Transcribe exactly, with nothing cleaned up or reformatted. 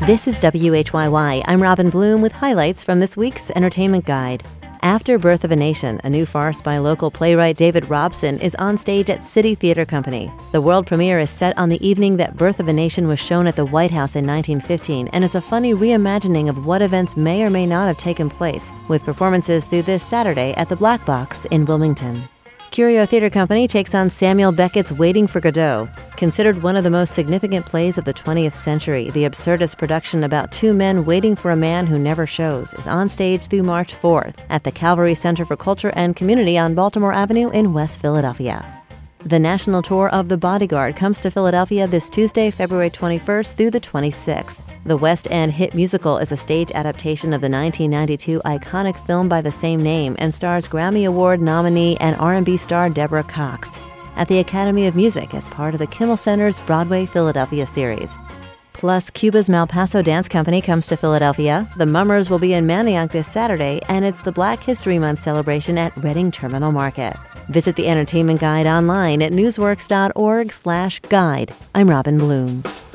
This is W H Y Y. I'm Robin Bloom with highlights from this week's Entertainment Guide. After Birth of a Nation, a new farce by local playwright David Robson is on stage at City Theater Company. The world premiere is set on the evening that Birth of a Nation was shown at the White House in nineteen fifteen and is a funny reimagining of what events may or may not have taken place, with performances through this Saturday at the Black Box in Wilmington. Curio Theater Company takes on Samuel Beckett's Waiting for Godot. Considered one of the most significant plays of the twentieth century, the absurdist production about two men waiting for a man who never shows is on stage through March fourth at the Calvary Center for Culture and Community on Baltimore Avenue in West Philadelphia. The national tour of The Bodyguard comes to Philadelphia this Tuesday, February twenty-first through the twenty-sixth. The West End hit musical is a stage adaptation of the nineteen ninety-two iconic film by the same name and stars Grammy Award nominee and R and B star Deborah Cox at the Academy of Music as part of the Kimmel Center's Broadway Philadelphia series. Plus, Cuba's Malpaso Dance Company comes to Philadelphia. The Mummers will be in Manayunk this Saturday, and it's the Black History Month celebration at Reading Terminal Market. Visit the Entertainment Guide online at newsworks dot org slash guide. I'm Robin Bloom.